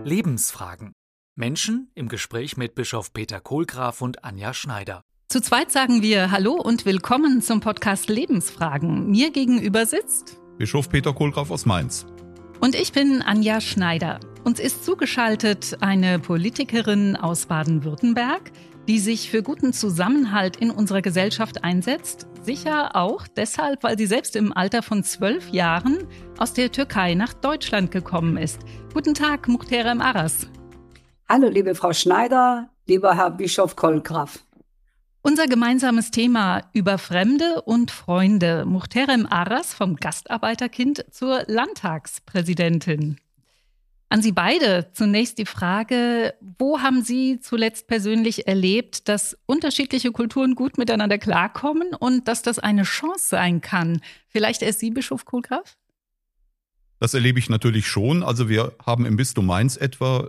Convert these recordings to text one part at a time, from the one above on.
Lebensfragen. Menschen im Gespräch mit Bischof Peter Kohlgraf und Anja Schneider. Zu zweit sagen wir Hallo und willkommen zum Podcast Lebensfragen. Mir gegenüber sitzt Bischof Peter Kohlgraf aus Mainz. Und ich bin Anja Schneider. Uns ist zugeschaltet eine Politikerin aus Baden-Württemberg, die sich für guten Zusammenhalt in unserer Gesellschaft einsetzt. Sicher auch deshalb, weil sie selbst im Alter von 12 Jahren aus der Türkei nach Deutschland gekommen ist. Guten Tag, Muhterem Aras. Hallo, liebe Frau Schneider, lieber Herr Bischof Kohlgraf. Unser gemeinsames Thema über Fremde und Freunde. Muhterem Aras vom Gastarbeiterkind zur Landtagspräsidentin. An Sie beide zunächst die Frage, wo haben Sie zuletzt persönlich erlebt, dass unterschiedliche Kulturen gut miteinander klarkommen und dass das eine Chance sein kann? Vielleicht erst Sie, Bischof Kohlgraf? Das erlebe ich natürlich schon. Also wir haben im Bistum Mainz etwa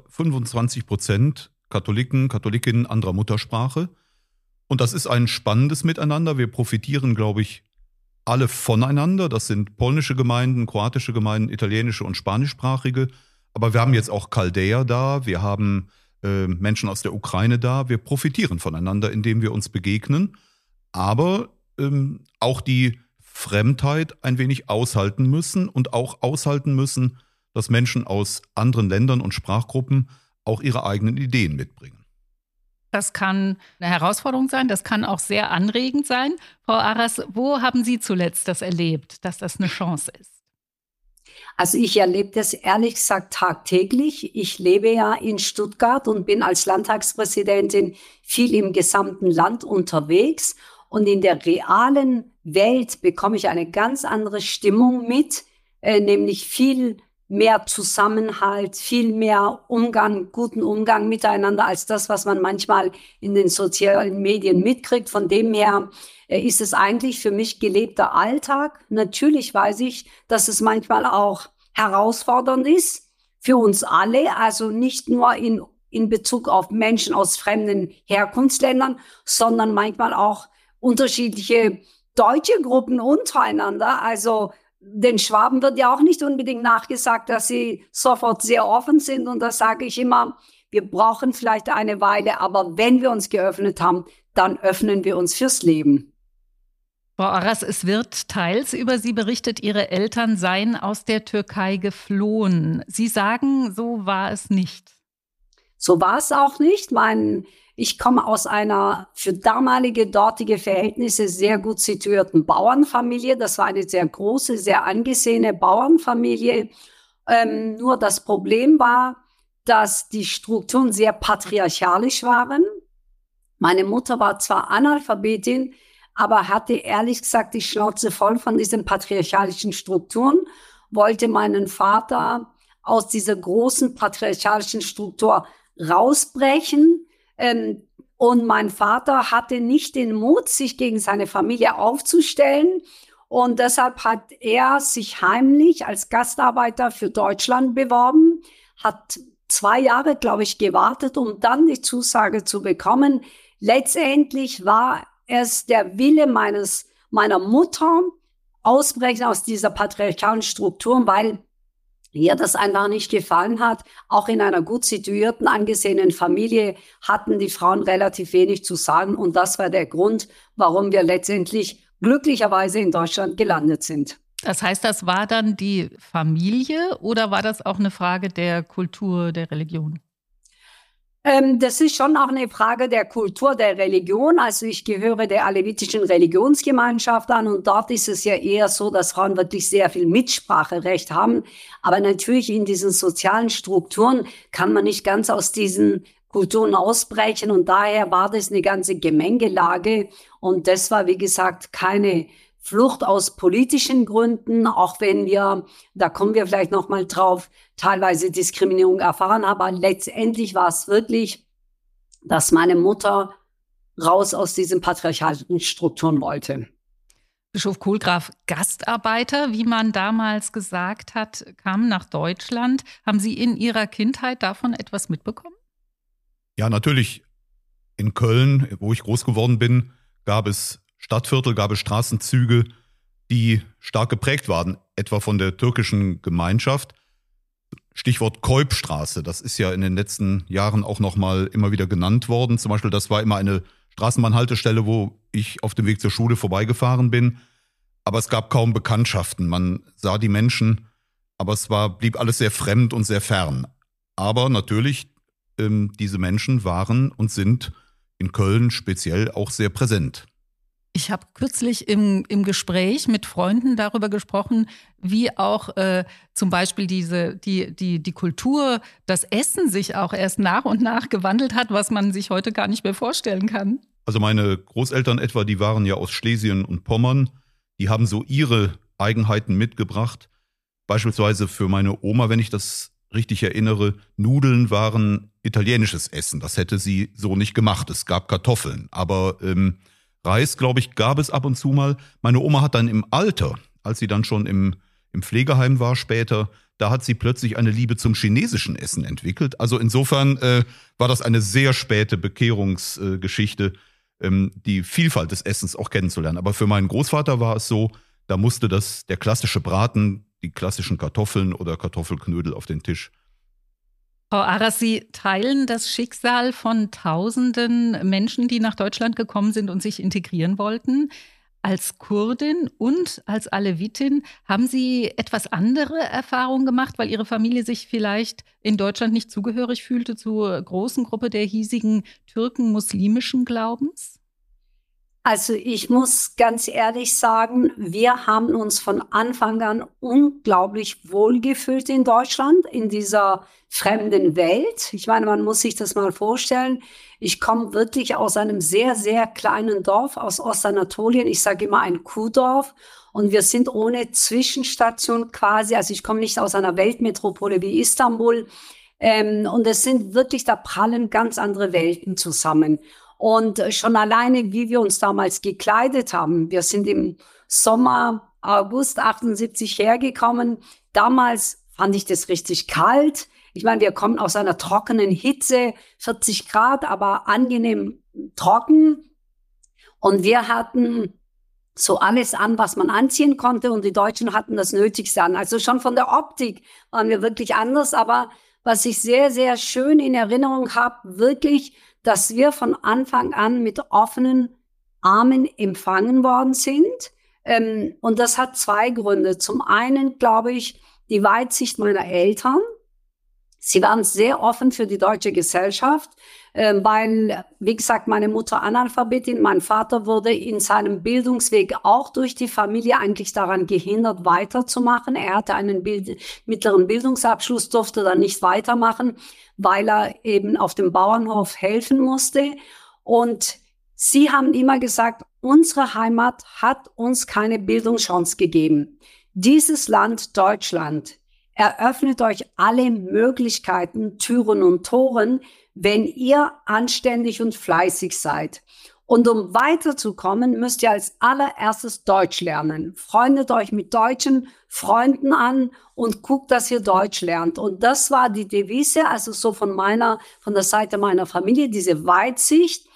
25% Katholiken, anderer Muttersprache. Und das ist ein spannendes Miteinander. Wir profitieren, glaube ich, alle voneinander. Das sind polnische Gemeinden, kroatische Gemeinden, italienische und spanischsprachige. Aber wir haben jetzt auch Chaldäer da, wir haben Menschen aus der Ukraine da. Wir profitieren voneinander, indem wir uns begegnen. Aber auch die Fremdheit ein wenig aushalten müssen und auch aushalten müssen, dass Menschen aus anderen Ländern und Sprachgruppen auch ihre eigenen Ideen mitbringen. Das kann eine Herausforderung sein, das kann auch sehr anregend sein. Frau Aras, wo haben Sie zuletzt das erlebt, dass das eine Chance ist? Also ich erlebe das ehrlich gesagt tagtäglich. Ich lebe ja in Stuttgart und bin als Landtagspräsidentin viel im gesamten Land unterwegs. Und in der realen Welt bekomme ich eine ganz andere Stimmung mit, nämlich viel mehr Zusammenhalt, viel mehr Umgang, guten Umgang miteinander als das, was man manchmal in den sozialen Medien mitkriegt. Von dem her ist es eigentlich für mich gelebter Alltag. Natürlich weiß ich, dass es manchmal auch herausfordernd ist für uns alle, also nicht nur in Bezug auf Menschen aus fremden Herkunftsländern, sondern manchmal auch unterschiedliche deutsche Gruppen untereinander. Also den Schwaben wird ja auch nicht unbedingt nachgesagt, dass sie sofort sehr offen sind. Und da sage ich immer, wir brauchen vielleicht eine Weile, aber wenn wir uns geöffnet haben, dann öffnen wir uns fürs Leben. Frau Aras, es wird teils über Sie berichtet, Ihre Eltern seien aus der Türkei geflohen. Sie sagen, so war es nicht. So war es auch nicht. Ich komme aus einer für damalige dortige Verhältnisse sehr gut situierten Bauernfamilie. Das war eine sehr große, sehr angesehene Bauernfamilie. Nur das Problem war, dass die Strukturen sehr patriarchalisch waren. Meine Mutter war zwar Analphabetin, aber hatte ehrlich gesagt die Schnauze voll von diesen patriarchalischen Strukturen, wollte meinen Vater aus dieser großen patriarchalischen Struktur rausbrechen. Und mein Vater hatte nicht den Mut, sich gegen seine Familie aufzustellen. Und deshalb hat er sich heimlich als Gastarbeiter für Deutschland beworben, hat 2 Jahre, glaube ich, gewartet, um dann die Zusage zu bekommen. Letztendlich war es der Wille meiner Mutter, ausbrechen aus dieser patriarchalischen Struktur, weil ihr das einfach nicht gefallen hat. Auch in einer gut situierten, angesehenen Familie hatten die Frauen relativ wenig zu sagen. Und das war der Grund, warum wir letztendlich glücklicherweise in Deutschland gelandet sind. Das heißt, das war dann die Familie oder war das auch eine Frage der Kultur, der Religion? Das ist schon auch eine Frage der Kultur, der Religion. Also ich gehöre der alevitischen Religionsgemeinschaft an und dort ist es ja eher so, dass Frauen wirklich sehr viel Mitspracherecht haben. Aber natürlich in diesen sozialen Strukturen kann man nicht ganz aus diesen Kulturen ausbrechen und daher war das eine ganze Gemengelage und das war, wie gesagt, keine Flucht aus politischen Gründen, auch wenn wir, da kommen wir vielleicht noch mal drauf, teilweise Diskriminierung erfahren haben. Aber letztendlich war es wirklich, dass meine Mutter raus aus diesen patriarchalischen Strukturen wollte. Bischof Kohlgraf, Gastarbeiter, wie man damals gesagt hat, kamen nach Deutschland. Haben Sie in Ihrer Kindheit davon etwas mitbekommen? Ja, natürlich. In Köln, wo ich groß geworden bin, gab es Stadtviertel, gab es Straßenzüge, die stark geprägt waren, etwa von der türkischen Gemeinschaft. Stichwort Keupstraße, das ist ja in den letzten Jahren auch nochmal immer wieder genannt worden. Zum Beispiel, das war immer eine Straßenbahnhaltestelle, wo ich auf dem Weg zur Schule vorbeigefahren bin. Aber es gab kaum Bekanntschaften. Man sah die Menschen, aber blieb alles sehr fremd und sehr fern. Aber natürlich, diese Menschen waren und sind in Köln speziell auch sehr präsent. Ich habe kürzlich im Gespräch mit Freunden darüber gesprochen, wie auch zum Beispiel die Kultur, das Essen sich auch erst nach und nach gewandelt hat, was man sich heute gar nicht mehr vorstellen kann. Also meine Großeltern etwa, die waren ja aus Schlesien und Pommern. Die haben so ihre Eigenheiten mitgebracht. Beispielsweise für meine Oma, wenn ich das richtig erinnere, Nudeln waren italienisches Essen. Das hätte sie so nicht gemacht. Es gab Kartoffeln, aber Reis, glaube ich, gab es ab und zu mal. Meine Oma hat dann im Alter, als sie dann schon im Pflegeheim war später, da hat sie plötzlich eine Liebe zum chinesischen Essen entwickelt. Also insofern war das eine sehr späte Bekehrungsgeschichte, die Vielfalt des Essens auch kennenzulernen. Aber für meinen Großvater war es so, da musste der klassische Braten, die klassischen Kartoffeln oder Kartoffelknödel auf den Tisch. Frau Arras, Sie teilen das Schicksal von Tausenden Menschen, die nach Deutschland gekommen sind und sich integrieren wollten. Als Kurdin und als Alevitin haben Sie etwas andere Erfahrungen gemacht, weil Ihre Familie sich vielleicht in Deutschland nicht zugehörig fühlte zur großen Gruppe der hiesigen Türken muslimischen Glaubens? Also ich muss ganz ehrlich sagen, wir haben uns von Anfang an unglaublich wohlgefühlt in Deutschland, in dieser fremden Welt. Ich meine, man muss sich das mal vorstellen. Ich komme wirklich aus einem sehr, sehr kleinen Dorf aus Ostanatolien. Ich sage immer ein Kuhdorf. Und wir sind ohne Zwischenstation quasi, also ich komme nicht aus einer Weltmetropole wie Istanbul. Und es sind wirklich, da prallen ganz andere Welten zusammen. Und schon alleine, wie wir uns damals gekleidet haben. Wir sind im Sommer, August 78 hergekommen. Damals fand ich das richtig kalt. Ich meine, wir kommen aus einer trockenen Hitze, 40 Grad, aber angenehm trocken. Und wir hatten so alles an, was man anziehen konnte. Und die Deutschen hatten das Nötigste an. Also schon von der Optik waren wir wirklich anders. Aber was ich sehr, sehr schön in Erinnerung habe, wirklich, dass wir von Anfang an mit offenen Armen empfangen worden sind. Und das hat zwei Gründe. Zum einen, glaube ich, die Weitsicht meiner Eltern. Sie waren sehr offen für die deutsche Gesellschaft, weil, wie gesagt, meine Mutter Analphabetin, mein Vater wurde in seinem Bildungsweg auch durch die Familie eigentlich daran gehindert, weiterzumachen. Er hatte einen mittleren Bildungsabschluss, durfte dann nicht weitermachen, weil er eben auf dem Bauernhof helfen musste. Und sie haben immer gesagt, unsere Heimat hat uns keine Bildungschance gegeben. Dieses Land Deutschland eröffnet euch alle Möglichkeiten, Türen und Toren, wenn ihr anständig und fleißig seid. Und um weiterzukommen, müsst ihr als allererstes Deutsch lernen. Freundet euch mit deutschen Freunden an und guckt, dass ihr Deutsch lernt. Und das war die Devise, also so von der Seite meiner Familie, diese Weitsicht.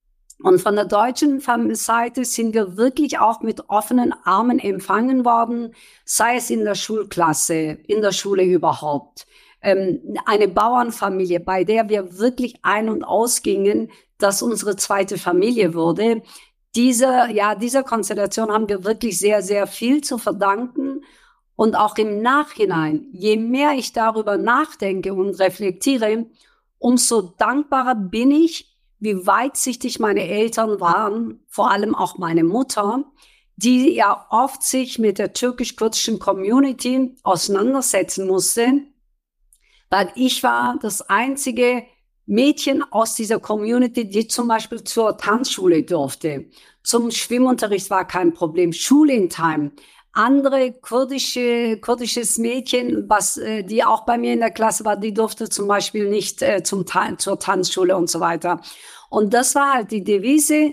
Und von der deutschen Seite sind wir wirklich auch mit offenen Armen empfangen worden, sei es in der Schulklasse, in der Schule überhaupt. Eine Bauernfamilie, bei der wir wirklich ein- und ausgingen, dass unsere zweite Familie wurde. Dieser Konstellation haben wir wirklich sehr, sehr viel zu verdanken. Und auch im Nachhinein, je mehr ich darüber nachdenke und reflektiere, umso dankbarer bin ich, wie weitsichtig meine Eltern waren, vor allem auch meine Mutter, die ja oft sich mit der türkisch-kurdischen Community auseinandersetzen musste, weil ich war das einzige Mädchen aus dieser Community, die zum Beispiel zur Tanzschule durfte. Zum Schwimmunterricht war kein Problem. Schulintime. Andere kurdisches Mädchen, die auch bei mir in der Klasse war, die durfte zum Beispiel nicht zur Tanzschule und so weiter. Und das war halt die Devise.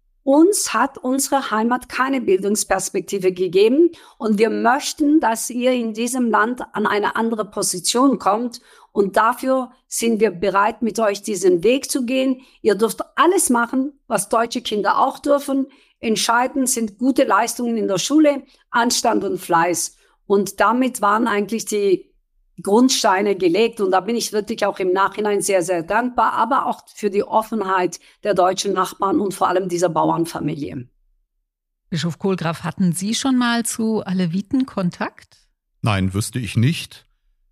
Uns hat unsere Heimat keine Bildungsperspektive gegeben und wir möchten, dass ihr in diesem Land an eine andere Position kommt und dafür sind wir bereit, mit euch diesen Weg zu gehen. Ihr dürft alles machen, was deutsche Kinder auch dürfen. Entscheidend sind gute Leistungen in der Schule, Anstand und Fleiß. Und damit waren eigentlich die Grundsteine gelegt. Und da bin ich wirklich auch im Nachhinein sehr, sehr dankbar, aber auch für die Offenheit der deutschen Nachbarn und vor allem dieser Bauernfamilie. Bischof Kohlgraf, hatten Sie schon mal zu Aleviten Kontakt? Nein, wüsste ich nicht.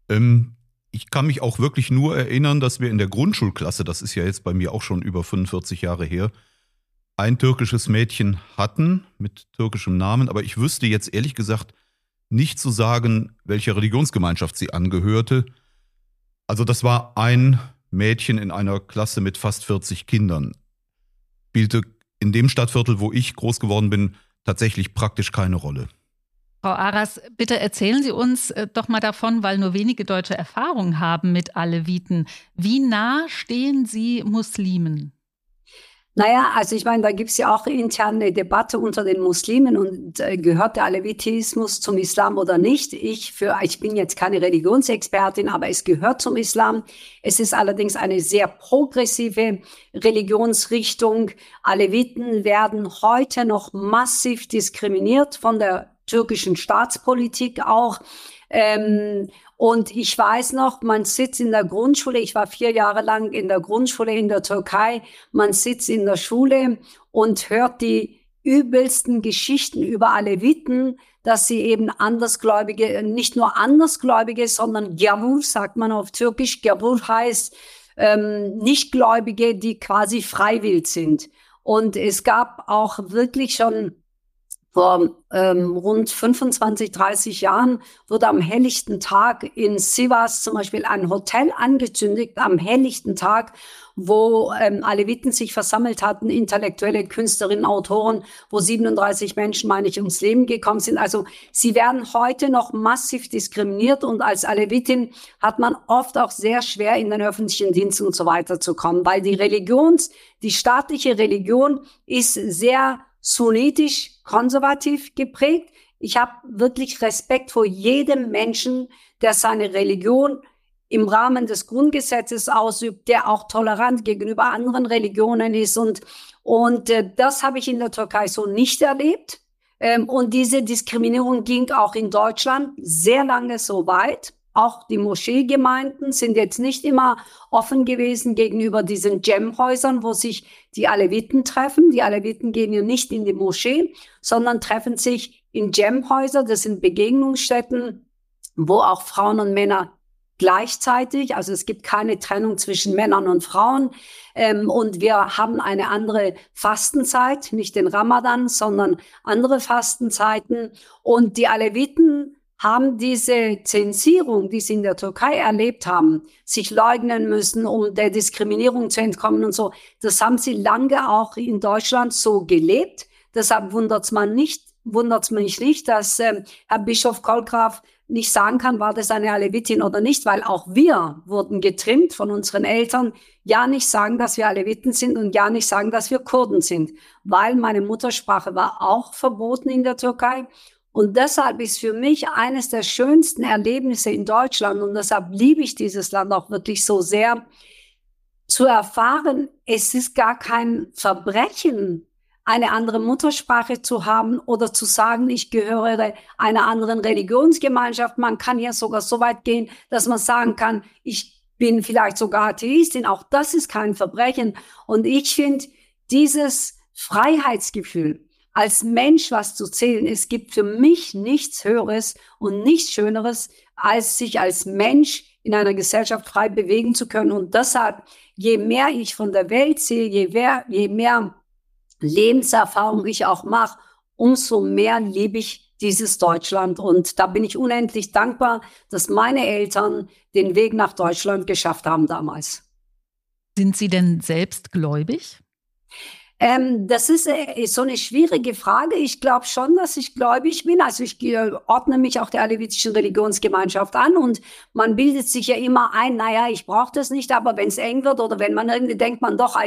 Ich kann mich auch wirklich nur erinnern, dass wir in der Grundschulklasse, das ist ja jetzt bei mir auch schon über 45 Jahre her, ein türkisches Mädchen hatten mit türkischem Namen, aber ich wüsste jetzt ehrlich gesagt nicht zu sagen, welcher Religionsgemeinschaft sie angehörte. Also das war ein Mädchen in einer Klasse mit fast 40 Kindern. Spielte in dem Stadtviertel, wo ich groß geworden bin, tatsächlich praktisch keine Rolle. Frau Aras, bitte erzählen Sie uns doch mal davon, weil nur wenige Deutsche Erfahrung haben mit Aleviten. Wie nah stehen Sie Muslimen? Naja, also ich meine, da gibt es ja auch interne Debatte unter den Muslimen und gehört der Alevitismus zum Islam oder nicht? Ich bin jetzt keine Religionsexpertin, aber es gehört zum Islam. Es ist allerdings eine sehr progressive Religionsrichtung. Aleviten werden heute noch massiv diskriminiert von der türkischen Staatspolitik auch. Und ich weiß noch, man sitzt in der Grundschule, ich war 4 Jahre lang in der Grundschule in der Türkei, man sitzt in der Schule und hört die übelsten Geschichten über Aleviten, dass sie eben Andersgläubige, nicht nur Andersgläubige, sondern Gavur, sagt man auf Türkisch. Gavur heißt Nichtgläubige, die quasi freiwillig sind. Und es gab auch wirklich schon vor rund 25, 30 Jahren wurde am helllichten Tag in Sivas zum Beispiel ein Hotel angezündet, am helllichten Tag, wo Aleviten sich versammelt hatten, intellektuelle Künstlerinnen, Autoren, wo 37 Menschen, meine ich, ums Leben gekommen sind. Also sie werden heute noch massiv diskriminiert und als Alevitin hat man oft auch sehr schwer in den öffentlichen Dienst und so weiter zu kommen, weil die staatliche Religion ist sehr sunnitisch konservativ geprägt. Ich habe wirklich Respekt vor jedem Menschen, der seine Religion im Rahmen des Grundgesetzes ausübt, der auch tolerant gegenüber anderen Religionen ist. Und das habe ich in der Türkei so nicht erlebt. Und diese Diskriminierung ging auch in Deutschland sehr lange so weit. Auch die Moscheegemeinden sind jetzt nicht immer offen gewesen gegenüber diesen Dschemhäusern, wo sich die Aleviten treffen. Die Aleviten gehen ja nicht in die Moschee, sondern treffen sich in Dschemhäuser. Das sind Begegnungsstätten, wo auch Frauen und Männer gleichzeitig, also es gibt keine Trennung zwischen Männern und Frauen. Und wir haben eine andere Fastenzeit, nicht den Ramadan, sondern andere Fastenzeiten. Und die Aleviten haben diese Zensierung, die sie in der Türkei erlebt haben, sich leugnen müssen, um der Diskriminierung zu entkommen und so. Das haben sie lange auch in Deutschland so gelebt. Deshalb wundert's mich nicht, dass Herr Bischof Kohlgraf nicht sagen kann, war das eine Alevitin oder nicht, weil auch wir wurden getrimmt von unseren Eltern, ja nicht sagen, dass wir Aleviten sind und ja nicht sagen, dass wir Kurden sind, weil meine Muttersprache war auch verboten in der Türkei. Und deshalb ist für mich eines der schönsten Erlebnisse in Deutschland und deshalb liebe ich dieses Land auch wirklich so sehr, zu erfahren, es ist gar kein Verbrechen, eine andere Muttersprache zu haben oder zu sagen, ich gehöre einer anderen Religionsgemeinschaft. Man kann ja sogar so weit gehen, dass man sagen kann, ich bin vielleicht sogar Atheistin. Auch das ist kein Verbrechen. Und ich finde, dieses Freiheitsgefühl, als Mensch was zu zählen. Es gibt für mich nichts Höheres und nichts Schöneres, als sich als Mensch in einer Gesellschaft frei bewegen zu können. Und deshalb, je mehr ich von der Welt sehe, je mehr Lebenserfahrung ich auch mache, umso mehr liebe ich dieses Deutschland. Und da bin ich unendlich dankbar, dass meine Eltern den Weg nach Deutschland geschafft haben damals. Sind Sie denn selbst gläubig? Das ist so eine schwierige Frage. Ich glaube schon, dass ich gläubig bin. Also ich ordne mich auch der alevitischen Religionsgemeinschaft an und man bildet sich ja immer ein, naja, ich brauche das nicht, aber wenn es eng wird oder wenn man irgendwie denkt man doch,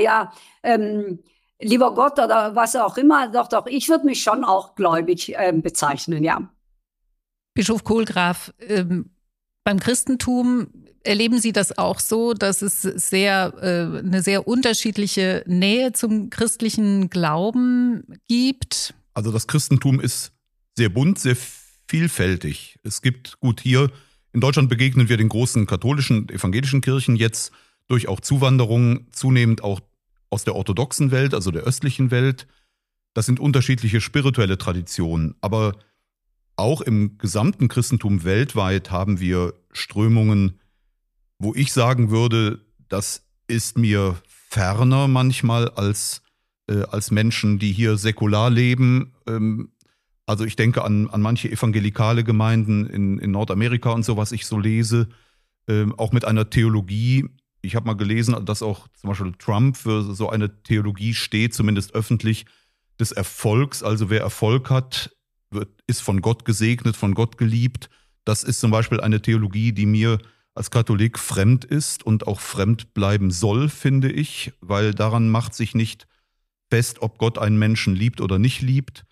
lieber Gott oder was auch immer, doch, ich würde mich schon auch gläubig bezeichnen, ja. Bischof Kohlgraf, beim Christentum erleben Sie das auch so, dass es eine sehr unterschiedliche Nähe zum christlichen Glauben gibt? Also das Christentum ist sehr bunt, sehr vielfältig. Es gibt, gut, hier In Deutschland begegnen wir den großen katholischen, evangelischen Kirchen jetzt durch auch Zuwanderung zunehmend auch aus der orthodoxen Welt, also der östlichen Welt. Das sind unterschiedliche spirituelle Traditionen. Aber auch im gesamten Christentum weltweit haben wir Strömungen, wo ich sagen würde, das ist mir ferner manchmal als Menschen, die hier säkular leben. Also ich denke an manche evangelikale Gemeinden in Nordamerika und so, was ich so lese, auch mit einer Theologie. Ich habe mal gelesen, dass auch zum Beispiel Trump für so eine Theologie steht, zumindest öffentlich, des Erfolgs. Also wer Erfolg hat, ist von Gott gesegnet, von Gott geliebt. Das ist zum Beispiel eine Theologie, die mir als Katholik fremd ist und auch fremd bleiben soll, finde ich, weil daran macht sich nicht fest, ob Gott einen Menschen liebt oder nicht liebt.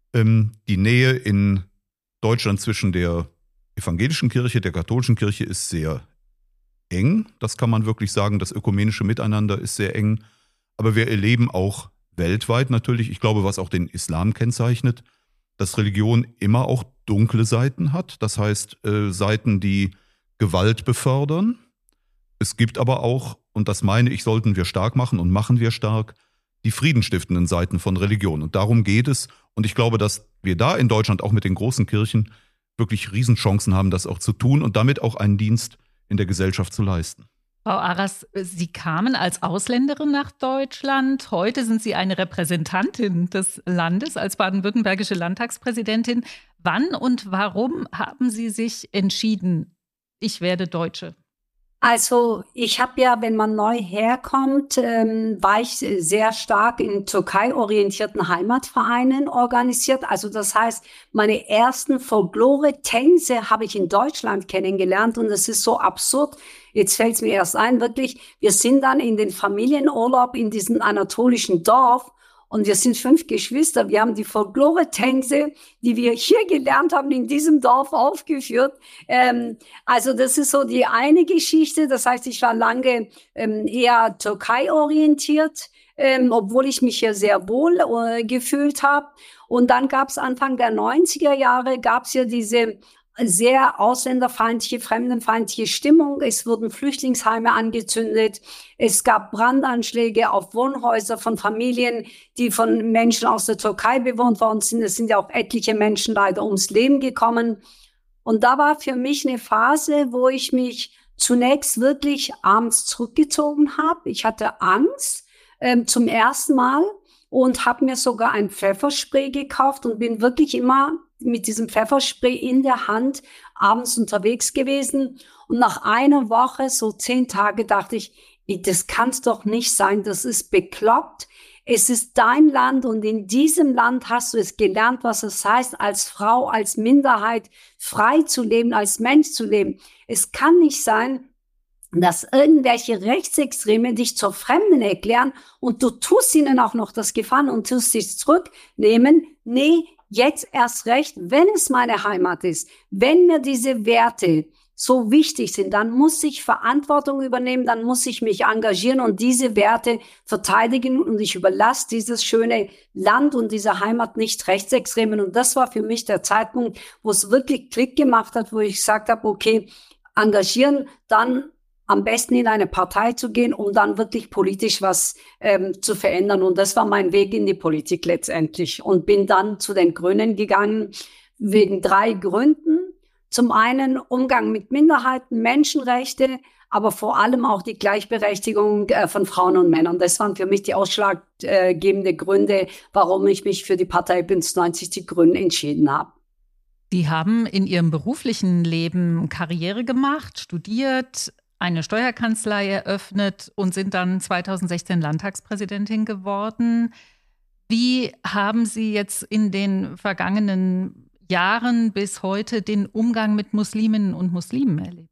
Die Nähe in Deutschland zwischen der evangelischen Kirche, der katholischen Kirche ist sehr eng. Das kann man wirklich sagen. Das ökumenische Miteinander ist sehr eng. Aber wir erleben auch weltweit natürlich, ich glaube, was auch den Islam kennzeichnet, dass Religion immer auch dunkle Seiten hat. Das heißt, Seiten, die Gewalt befördern. Es gibt aber auch, und das meine ich, sollten wir stark machen und machen wir stark, die friedenstiftenden Seiten von Religion. Und darum geht es. Und ich glaube, dass wir da in Deutschland auch mit den großen Kirchen wirklich Riesenchancen haben, das auch zu tun und damit auch einen Dienst in der Gesellschaft zu leisten. Frau Arras, Sie kamen als Ausländerin nach Deutschland. Heute sind Sie eine Repräsentantin des Landes als baden-württembergische Landtagspräsidentin. Wann und warum haben Sie sich entschieden, ich werde Deutsche? Also ich habe ja, wenn man neu herkommt, war ich sehr stark in Türkei-orientierten Heimatvereinen organisiert. Also das heißt, meine ersten Folklore-Tänze habe ich in Deutschland kennengelernt und es ist so absurd. Jetzt fällt es mir erst ein, wirklich, wir sind dann in den Familienurlaub in diesem anatolischen Dorf. Und wir sind 5 Geschwister. Wir haben die Folklore-Tänze, die wir hier gelernt haben, in diesem Dorf aufgeführt. Also das ist so die eine Geschichte. Das heißt, ich war lange eher Türkei-orientiert, obwohl ich mich hier sehr wohl gefühlt habe. Und dann gab es Anfang der 90er Jahre, gab es ja diese sehr ausländerfeindliche, fremdenfeindliche Stimmung. Es wurden Flüchtlingsheime angezündet. Es gab Brandanschläge auf Wohnhäuser von Familien, die von Menschen aus der Türkei bewohnt worden sind. Es sind ja auch etliche Menschen leider ums Leben gekommen. Und da war für mich eine Phase, wo ich mich zunächst wirklich abends zurückgezogen habe. Ich hatte Angst zum ersten Mal und habe mir sogar ein Pfefferspray gekauft und bin wirklich immer mit diesem Pfefferspray in der Hand abends unterwegs gewesen. Und nach einer Woche, so 10 Tage, dachte ich, das kann's doch nicht sein, das ist bekloppt. Es ist dein Land und in diesem Land hast du es gelernt, was es heißt, als Frau, als Minderheit frei zu leben, als Mensch zu leben. Es kann nicht sein, dass irgendwelche Rechtsextreme dich zur Fremden erklären und du tust ihnen auch noch das Gefallen und tust dich zurücknehmen. Nee, jetzt erst recht, wenn es meine Heimat ist, wenn mir diese Werte so wichtig sind, dann muss ich Verantwortung übernehmen, dann muss ich mich engagieren und diese Werte verteidigen und ich überlasse dieses schöne Land und diese Heimat nicht Rechtsextremen. Und das war für mich der Zeitpunkt, wo es wirklich Klick gemacht hat, wo ich gesagt habe, okay, engagieren, dann am besten in eine Partei zu gehen, um dann wirklich politisch was zu verändern. Und das war mein Weg in die Politik letztendlich. Und bin dann zu den Grünen gegangen, wegen 3 Gründen. Zum einen Umgang mit Minderheiten, Menschenrechte, aber vor allem auch die Gleichberechtigung von Frauen und Männern. Das waren für mich die ausschlaggebenden Gründe, warum ich mich für die Partei Bündnis 90 Die Grünen entschieden habe. Sie haben in Ihrem beruflichen Leben Karriere gemacht, studiert, eine Steuerkanzlei eröffnet und sind dann 2016 Landtagspräsidentin geworden. Wie haben Sie jetzt in den vergangenen Jahren bis heute den Umgang mit Musliminnen und Muslimen erlebt?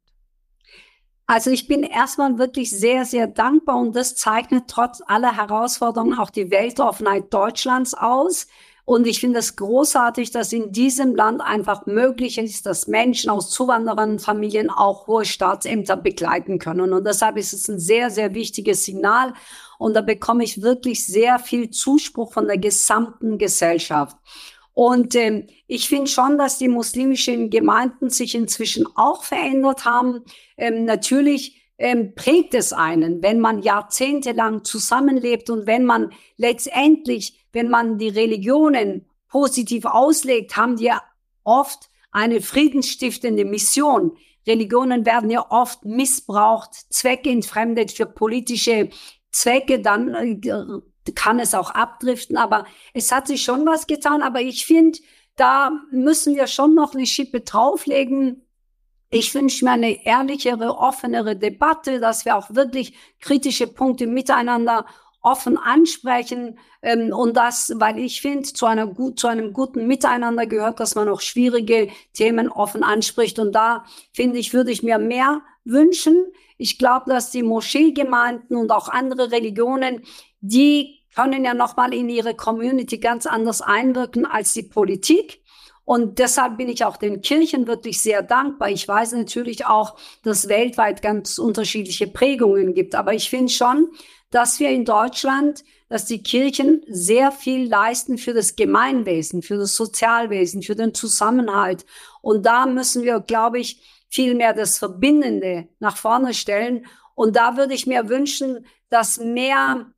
Also ich bin erstmal wirklich sehr, sehr dankbar und das zeichnet trotz aller Herausforderungen auch die Weltoffenheit Deutschlands aus. Und ich finde es großartig, dass in diesem Land einfach möglich ist, dass Menschen aus zuwandernden Familien auch hohe Staatsämter begleiten können. Und deshalb ist es ein sehr, sehr wichtiges Signal. Und da bekomme ich wirklich sehr viel Zuspruch von der gesamten Gesellschaft. Und ich finde schon, dass die muslimischen Gemeinden sich inzwischen auch verändert haben. Natürlich prägt es einen, wenn man jahrzehntelang zusammenlebt und wenn man letztendlich, wenn man die Religionen positiv auslegt, haben die ja oft eine friedensstiftende Mission. Religionen werden ja oft missbraucht, zweckentfremdet für politische Zwecke, dann kann es auch abdriften, aber es hat sich schon was getan. Aber ich finde, da müssen wir schon noch eine Schippe drauflegen. Ich wünsche mir eine ehrlichere, offenere Debatte, dass wir auch wirklich kritische Punkte miteinander offen ansprechen. Und das, weil ich finde, zu einem guten Miteinander gehört, dass man auch schwierige Themen offen anspricht. Und da, finde ich, würde ich mir mehr wünschen. Ich glaube, dass die Moscheegemeinden und auch andere Religionen, die können ja nochmal in ihre Community ganz anders einwirken als die Politik. Und deshalb bin ich auch den Kirchen wirklich sehr dankbar. Ich weiß natürlich auch, dass es weltweit ganz unterschiedliche Prägungen gibt. Aber ich finde schon, dass wir in Deutschland, dass die Kirchen sehr viel leisten für das Gemeinwesen, für das Sozialwesen, für den Zusammenhalt. Und da müssen wir, glaube ich, viel mehr das Verbindende nach vorne stellen. Und da würde ich mir wünschen, dass mehr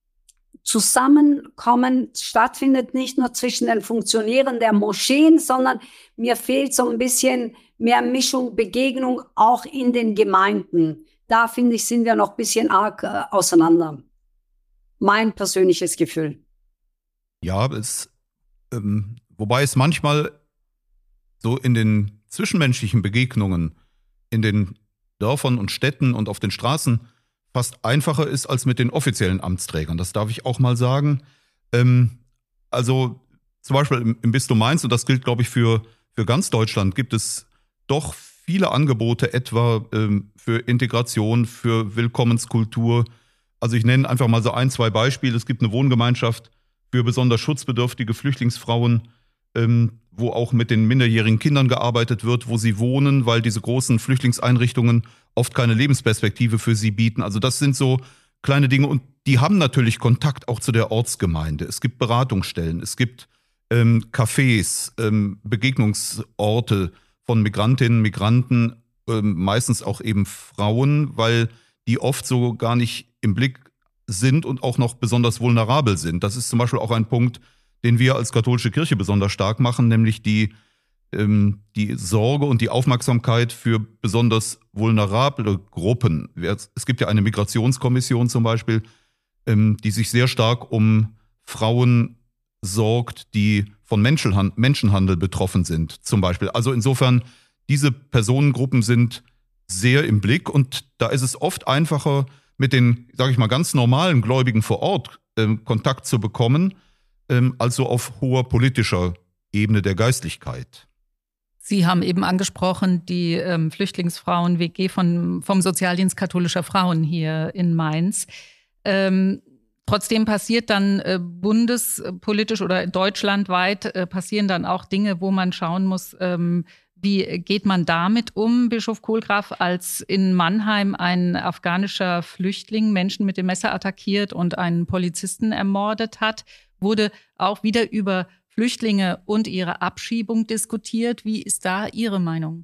Zusammenkommen stattfindet, nicht nur zwischen den Funktionären der Moscheen, sondern mir fehlt so ein bisschen mehr Mischung, Begegnung auch in den Gemeinden. Da, finde ich, sind wir noch ein bisschen arg auseinander. Mein persönliches Gefühl. Ja, wobei es manchmal so in den zwischenmenschlichen Begegnungen in den Dörfern und Städten und auf den Straßen fast einfacher ist als mit den offiziellen Amtsträgern. Das darf ich auch mal sagen. Also zum Beispiel im Bistum Mainz, und das gilt, glaube ich, für ganz Deutschland, gibt es doch viele Angebote, etwa für Integration, für Willkommenskultur. Also ich nenne einfach mal so 1, 2 Beispiele. Es gibt eine Wohngemeinschaft für besonders schutzbedürftige Flüchtlingsfrauen, wo auch mit den minderjährigen Kindern gearbeitet wird, wo sie wohnen, weil diese großen Flüchtlingseinrichtungen oft keine Lebensperspektive für sie bieten. Also das sind so kleine Dinge und die haben natürlich Kontakt auch zu der Ortsgemeinde. Es gibt Beratungsstellen, es gibt Cafés, Begegnungsorte von Migrantinnen, Migranten, meistens auch eben Frauen, weil die oft so gar nicht im Blick sind und auch noch besonders vulnerabel sind. Das ist zum Beispiel auch ein Punkt, den wir als katholische Kirche besonders stark machen, nämlich die Sorge und die Aufmerksamkeit für besonders vulnerable Gruppen. Es gibt ja eine Migrationskommission zum Beispiel, die sich sehr stark um Frauen sorgt, die von Menschenhandel betroffen sind zum Beispiel. Also insofern, diese Personengruppen sind sehr im Blick und da ist es oft einfacher, mit den, sage ich mal, ganz normalen Gläubigen vor Ort Kontakt zu bekommen, also auf hoher politischer Ebene der Geistlichkeit. Sie haben eben angesprochen, die Flüchtlingsfrauen-WG vom Sozialdienst katholischer Frauen hier in Mainz. Trotzdem passiert dann bundespolitisch oder deutschlandweit passieren dann auch Dinge, wo man schauen muss, wie geht man damit um, Bischof Kohlgraf, als in Mannheim ein afghanischer Flüchtling Menschen mit dem Messer attackiert und einen Polizisten ermordet hat, wurde auch wieder über Flüchtlinge und ihre Abschiebung diskutiert. Wie ist da Ihre Meinung?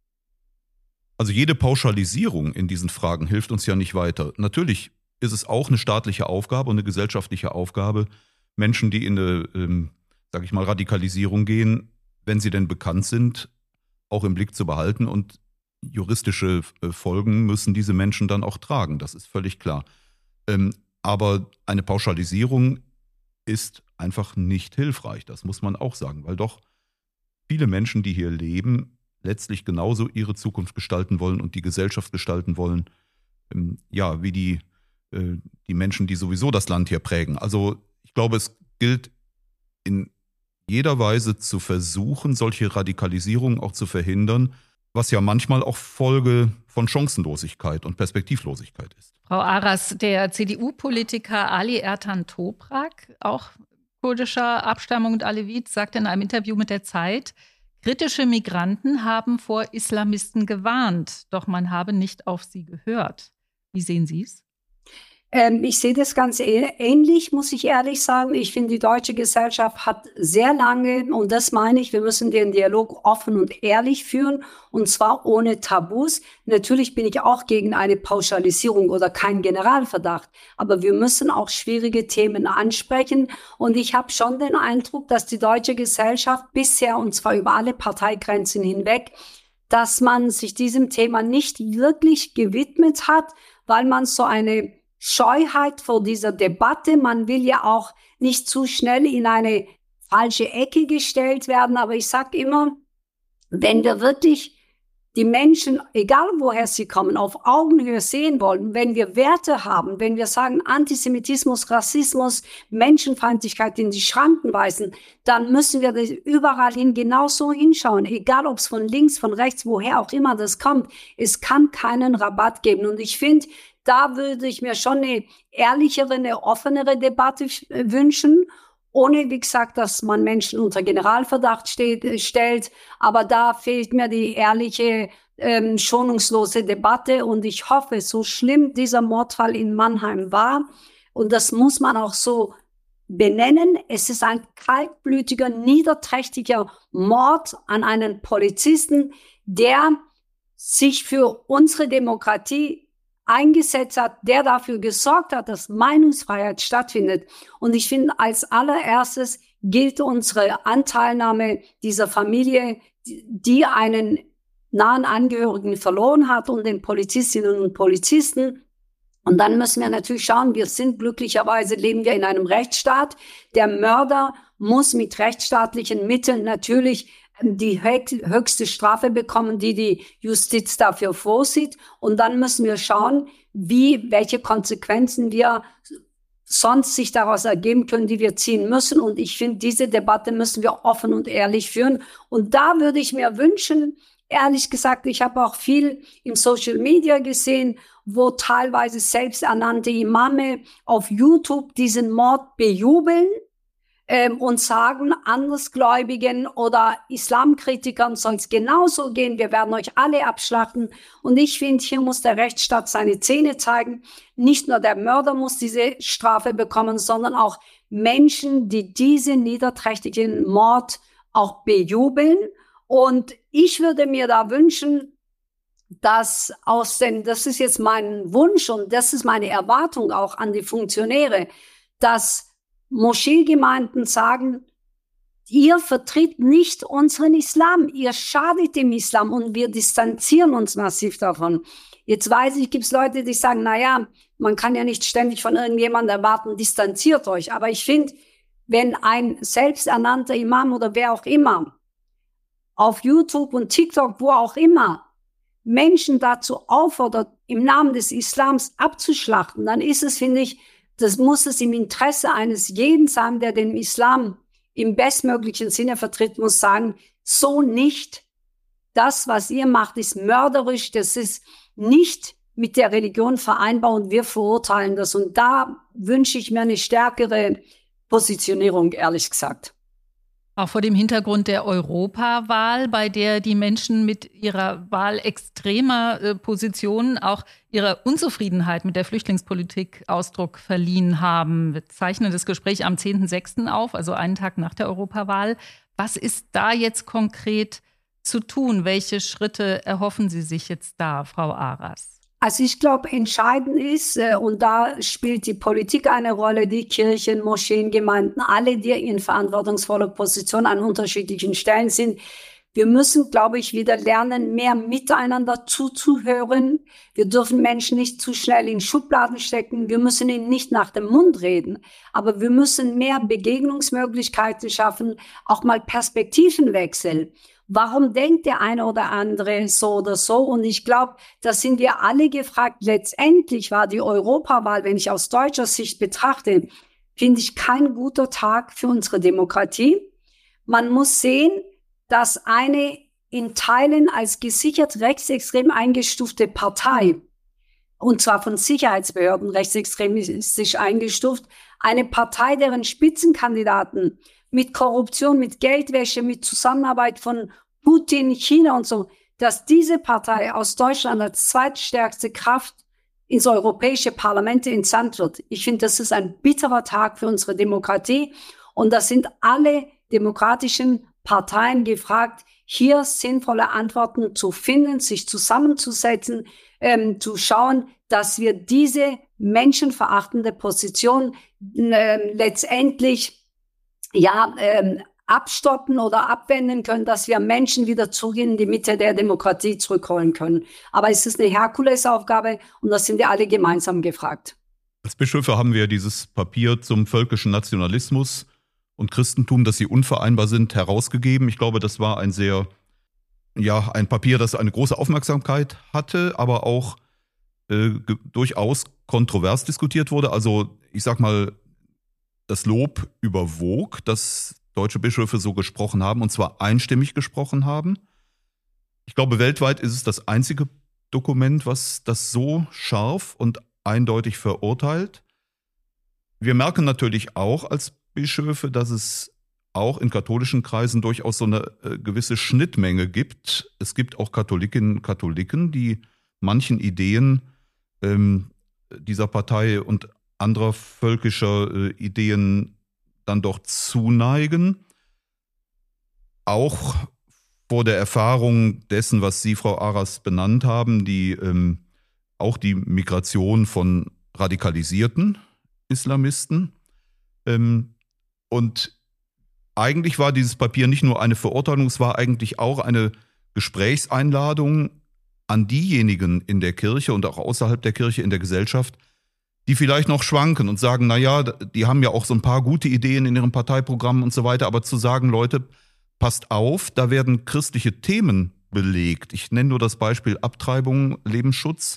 Also jede Pauschalisierung in diesen Fragen hilft uns ja nicht weiter. Natürlich ist es auch eine staatliche Aufgabe und eine gesellschaftliche Aufgabe, Menschen, die in eine, sage ich mal, Radikalisierung gehen, wenn sie denn bekannt sind, auch im Blick zu behalten. Und juristische Folgen müssen diese Menschen dann auch tragen. Das ist völlig klar. Aber eine Pauschalisierung ist einfach nicht hilfreich. Das muss man auch sagen, weil doch viele Menschen, die hier leben, letztlich genauso ihre Zukunft gestalten wollen und die Gesellschaft gestalten wollen, ja, wie die Menschen, die sowieso das Land hier prägen. Also ich glaube, es gilt in jeder Weise zu versuchen, solche Radikalisierungen auch zu verhindern, was ja manchmal auch Folge von Chancenlosigkeit und Perspektivlosigkeit ist. Frau Aras, der CDU-Politiker Ali Ertan Toprak, auch kurdischer Abstammung und Alevit, sagte in einem Interview mit der Zeit, kritische Migranten haben vor Islamisten gewarnt, doch man habe nicht auf sie gehört. Wie sehen Sie es? Ich sehe das ganz ähnlich, muss ich ehrlich sagen. Ich finde, die deutsche Gesellschaft hat sehr lange, und das meine ich, wir müssen den Dialog offen und ehrlich führen, und zwar ohne Tabus. Natürlich bin ich auch gegen eine Pauschalisierung oder keinen Generalverdacht, aber wir müssen auch schwierige Themen ansprechen. Und ich habe schon den Eindruck, dass die deutsche Gesellschaft bisher, und zwar über alle Parteigrenzen hinweg, dass man sich diesem Thema nicht wirklich gewidmet hat, weil man so eine Scheuheit vor dieser Debatte. Man will ja auch nicht zu schnell in eine falsche Ecke gestellt werden. Aber ich sage immer, wenn wir wirklich die Menschen, egal woher sie kommen, auf Augenhöhe sehen wollen, wenn wir Werte haben, wenn wir sagen, Antisemitismus, Rassismus, Menschenfeindlichkeit in die Schranken weisen, dann müssen wir das überall hin genauso hinschauen, egal ob es von links, von rechts, woher auch immer das kommt. Es kann keinen Rabatt geben. Und ich finde, da würde ich mir schon eine ehrlichere, eine offenere Debatte wünschen, ohne, wie gesagt, dass man Menschen unter Generalverdacht stellt. Aber da fehlt mir die ehrliche, schonungslose Debatte. Und ich hoffe, so schlimm dieser Mordfall in Mannheim war, und das muss man auch so benennen, es ist ein kaltblütiger, niederträchtiger Mord an einen Polizisten, der sich für unsere Demokratie eingesetzt hat, der dafür gesorgt hat, dass Meinungsfreiheit stattfindet. Und ich finde, als allererstes gilt unsere Anteilnahme dieser Familie, die einen nahen Angehörigen verloren hat, und den Polizistinnen und Polizisten. Und dann müssen wir natürlich schauen, leben wir in einem Rechtsstaat. Der Mörder muss mit rechtsstaatlichen Mitteln natürlich die höchste Strafe bekommen, die Justiz dafür vorsieht. Und dann müssen wir schauen, welche Konsequenzen wir sonst sich daraus ergeben können, die wir ziehen müssen. Und ich finde, diese Debatte müssen wir offen und ehrlich führen. Und da würde ich mir wünschen, ehrlich gesagt, ich habe auch viel im Social Media gesehen, wo teilweise selbsternannte Imame auf YouTube diesen Mord bejubeln, und sagen, Andersgläubigen oder Islamkritikern soll es genauso gehen, wir werden euch alle abschlachten. Und ich finde, hier muss der Rechtsstaat seine Zähne zeigen. Nicht nur der Mörder muss diese Strafe bekommen, sondern auch Menschen, die diesen niederträchtigen Mord auch bejubeln. Und ich würde mir da wünschen, dass das ist jetzt mein Wunsch und das ist meine Erwartung auch an die Funktionäre, dass Moscheegemeinden sagen, ihr vertritt nicht unseren Islam, ihr schadet dem Islam, und wir distanzieren uns massiv davon. Jetzt weiß ich, gibt es Leute, die sagen, naja, man kann ja nicht ständig von irgendjemandem erwarten, distanziert euch. Aber ich finde, wenn ein selbsternannter Imam oder wer auch immer auf YouTube und TikTok, wo auch immer, Menschen dazu auffordert, im Namen des Islams abzuschlachten, dann ist es, finde ich, das muss es im Interesse eines jeden sein, der den Islam im bestmöglichen Sinne vertritt, muss sagen, so nicht. Das, was ihr macht, ist mörderisch. Das ist nicht mit der Religion vereinbar, und wir verurteilen das. Und da wünsche ich mir eine stärkere Positionierung, ehrlich gesagt. Auch vor dem Hintergrund der Europawahl, bei der die Menschen mit ihrer Wahl extremer Positionen auch ihrer Unzufriedenheit mit der Flüchtlingspolitik Ausdruck verliehen haben. Wir zeichnen das Gespräch am 10.06. auf, also einen Tag nach der Europawahl. Was ist da jetzt konkret zu tun? Welche Schritte erhoffen Sie sich jetzt da, Frau Aras? Also ich glaube, entscheidend ist, und da spielt die Politik eine Rolle, die Kirchen, Moscheen, Gemeinden, alle, die in verantwortungsvoller Position an unterschiedlichen Stellen sind. Wir müssen, glaube ich, wieder lernen, mehr miteinander zuzuhören. Wir dürfen Menschen nicht zu schnell in Schubladen stecken. Wir müssen ihnen nicht nach dem Mund reden. Aber wir müssen mehr Begegnungsmöglichkeiten schaffen, auch mal Perspektivenwechsel. Warum denkt der eine oder andere so oder so? Und ich glaube, da sind wir alle gefragt. Letztendlich war die Europawahl, wenn ich aus deutscher Sicht betrachte, finde ich kein guter Tag für unsere Demokratie. Man muss sehen, dass eine in Teilen als gesichert rechtsextrem eingestufte Partei, und zwar von Sicherheitsbehörden rechtsextremistisch eingestuft, eine Partei, deren Spitzenkandidaten mit Korruption, mit Geldwäsche, mit Zusammenarbeit von Putin, China und so, dass diese Partei aus Deutschland als zweitstärkste Kraft ins Europäische Parlament entsandt wird. Ich finde, das ist ein bitterer Tag für unsere Demokratie. Und da sind alle demokratischen Parteien gefragt, hier sinnvolle Antworten zu finden, sich zusammenzusetzen, zu schauen, dass wir diese menschenverachtende Position letztendlich abstoppen oder abwenden können, dass wir Menschen wieder zurück in die Mitte der Demokratie zurückholen können. Aber es ist eine Herkulesaufgabe und da sind wir alle gemeinsam gefragt. Als Bischöfe haben wir dieses Papier zum völkischen Nationalismus und Christentum, dass sie unvereinbar sind, herausgegeben. Ich glaube, das war ein Papier, das eine große Aufmerksamkeit hatte, aber auch durchaus kontrovers diskutiert wurde. Also ich sag mal, das Lob überwog, dass deutsche Bischöfe so gesprochen haben, und zwar einstimmig gesprochen haben. Ich glaube, weltweit ist es das einzige Dokument, was das so scharf und eindeutig verurteilt. Wir merken natürlich auch als Bischöfe, dass es auch in katholischen Kreisen durchaus so eine gewisse Schnittmenge gibt. Es gibt auch Katholikinnen und Katholiken, die manchen Ideen dieser Partei und anderer völkischer Ideen dann doch zuneigen. Auch vor der Erfahrung dessen, was Sie, Frau Aras, benannt haben, auch die Migration von radikalisierten Islamisten. Und eigentlich war dieses Papier nicht nur eine Verurteilung, es war eigentlich auch eine Gesprächseinladung an diejenigen in der Kirche und auch außerhalb der Kirche in der Gesellschaft, die vielleicht noch schwanken und sagen, naja, die haben ja auch so ein paar gute Ideen in ihrem Parteiprogramm und so weiter, aber zu sagen, Leute, passt auf, da werden christliche Themen belegt. Ich nenne nur das Beispiel Abtreibung, Lebensschutz,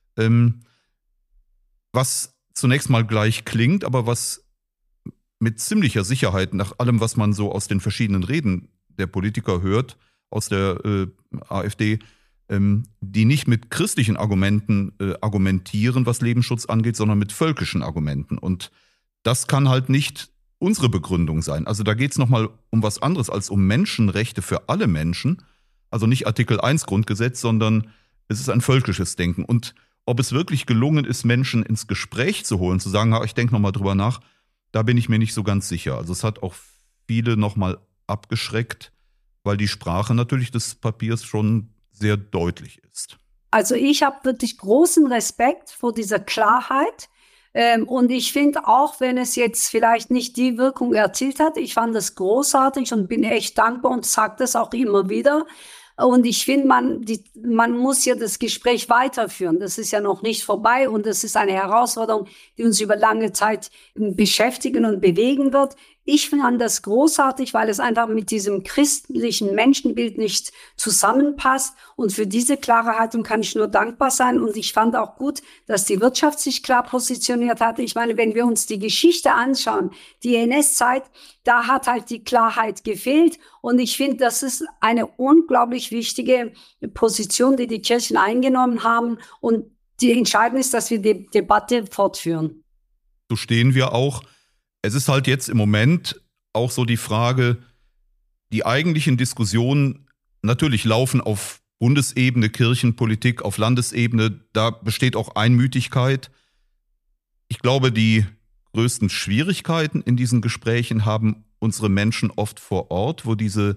was zunächst mal gleich klingt, aber was mit ziemlicher Sicherheit nach allem, was man so aus den verschiedenen Reden der Politiker hört, aus der AfD, die nicht mit christlichen Argumenten argumentieren, was Lebensschutz angeht, sondern mit völkischen Argumenten. Und das kann halt nicht unsere Begründung sein. Also da geht es nochmal um was anderes als um Menschenrechte für alle Menschen. Also nicht Artikel 1 Grundgesetz, sondern es ist ein völkisches Denken. Und ob es wirklich gelungen ist, Menschen ins Gespräch zu holen, zu sagen, ich denke nochmal drüber nach, da bin ich mir nicht so ganz sicher. Also es hat auch viele nochmal abgeschreckt, weil die Sprache natürlich des Papiers schon sehr deutlich ist. Also ich habe wirklich großen Respekt vor dieser Klarheit. Und ich finde auch, wenn es jetzt vielleicht nicht die Wirkung erzielt hat, ich fand das großartig und bin echt dankbar und sage das auch immer wieder. Und ich finde, man muss ja das Gespräch weiterführen. Das ist ja noch nicht vorbei und das ist eine Herausforderung, die uns über lange Zeit beschäftigen und bewegen wird. Ich finde das großartig, weil es einfach mit diesem christlichen Menschenbild nicht zusammenpasst. Und für diese klare Haltung kann ich nur dankbar sein. Und ich fand auch gut, dass die Wirtschaft sich klar positioniert hat. Ich meine, wenn wir uns die Geschichte anschauen, die NS-Zeit, da hat halt die Klarheit gefehlt. Und ich finde, das ist eine unglaublich wichtige Position, die die Kirchen eingenommen haben. Und die entscheidend ist, dass wir die Debatte fortführen. So stehen wir auch. Es ist halt jetzt im Moment auch so die Frage, die eigentlichen Diskussionen natürlich laufen auf Bundesebene, Kirchenpolitik, auf Landesebene, da besteht auch Einmütigkeit. Ich glaube, die größten Schwierigkeiten in diesen Gesprächen haben unsere Menschen oft vor Ort, wo diese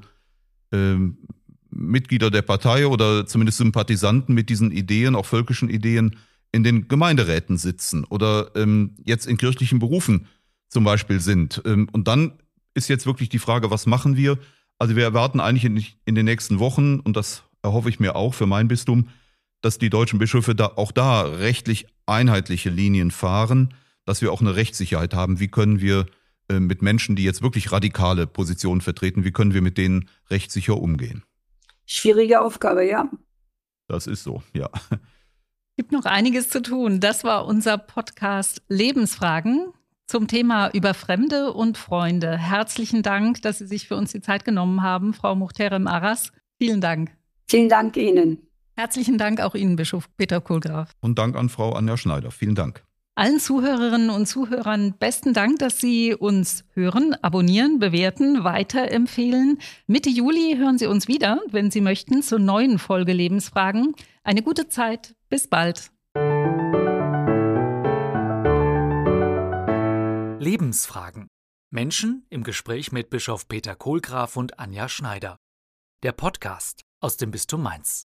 Mitglieder der Partei oder zumindest Sympathisanten mit diesen Ideen, auch völkischen Ideen, in den Gemeinderäten sitzen oder jetzt in kirchlichen Berufen zum Beispiel sind. Und dann ist jetzt wirklich die Frage, was machen wir? Also wir erwarten eigentlich in den nächsten Wochen, und das erhoffe ich mir auch für mein Bistum, dass die deutschen Bischöfe auch da rechtlich einheitliche Linien fahren, dass wir auch eine Rechtssicherheit haben. Wie können wir mit Menschen, die jetzt wirklich radikale Positionen vertreten, wie können wir mit denen rechtssicher umgehen? Schwierige Aufgabe, ja. Das ist so, ja. Es gibt noch einiges zu tun. Das war unser Podcast Lebensfragen zum Thema über Fremde und Freunde. Herzlichen Dank, dass Sie sich für uns die Zeit genommen haben, Frau Muhterem Aras. Vielen Dank. Vielen Dank Ihnen. Herzlichen Dank auch Ihnen, Bischof Peter Kohlgraf. Und Dank an Frau Anja Schneider. Vielen Dank. Allen Zuhörerinnen und Zuhörern besten Dank, dass Sie uns hören, abonnieren, bewerten, weiterempfehlen. Mitte Juli hören Sie uns wieder, wenn Sie möchten, zur neuen Folge Lebensfragen. Eine gute Zeit. Bis bald. Lebensfragen. Menschen im Gespräch mit Bischof Peter Kohlgraf und Anja Schneider. Der Podcast aus dem Bistum Mainz.